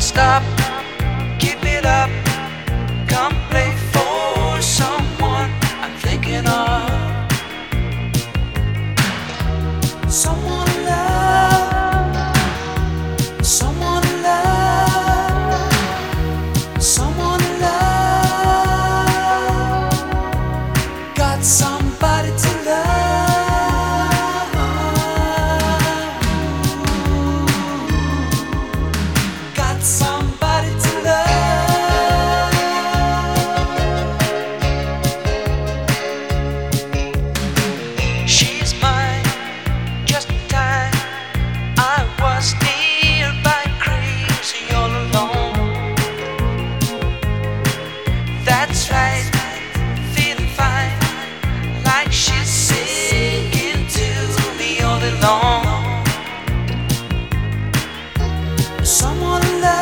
stop, keep it up, come play for someone I'm thinking of. Someone to love, someone to love, someone to love. Got somebody to love. Got somebody to love. She's mine just in time. I was nearby, crazy all alone. That's right, feeling fine, like she's singing to me all along. Someone to love.